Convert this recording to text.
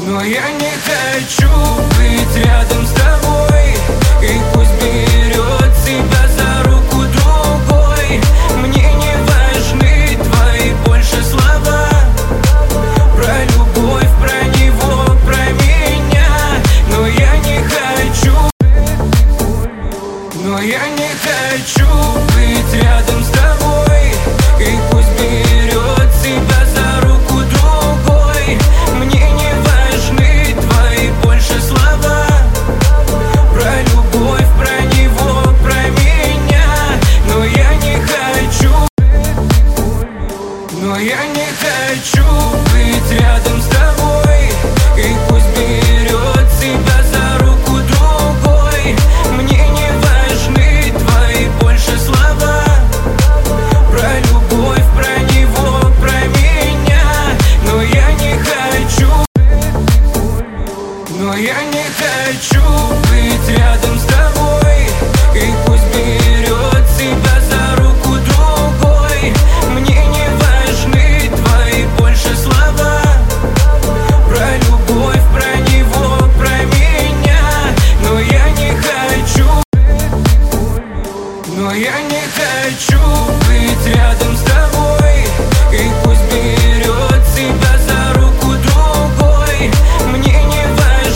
Но я не хочу быть рядом с тобой. И пусть берет себя за руку другой. Мне не важны твои больше слова про любовь, про него, про меня. Но я не хочу. Но я не хочу быть рядом с тобой. И пусть берет себя за руку другой. Мне не важны твои больше слова про любовь, про него, про меня. Но я не хочу. Но я не хочу быть рядом с тобой. И пусть берет себя за руку другой. Мне не важны твои больше слова про любовь, про него, про меня. Но я не хочу. Но я не хочу быть рядом с тобой. И пусть берет себя за руку другой. Мне не важны твои больше слова про любовь, про него, про меня. Но я не хочу. Но я не хочу быть рядом с тобой. И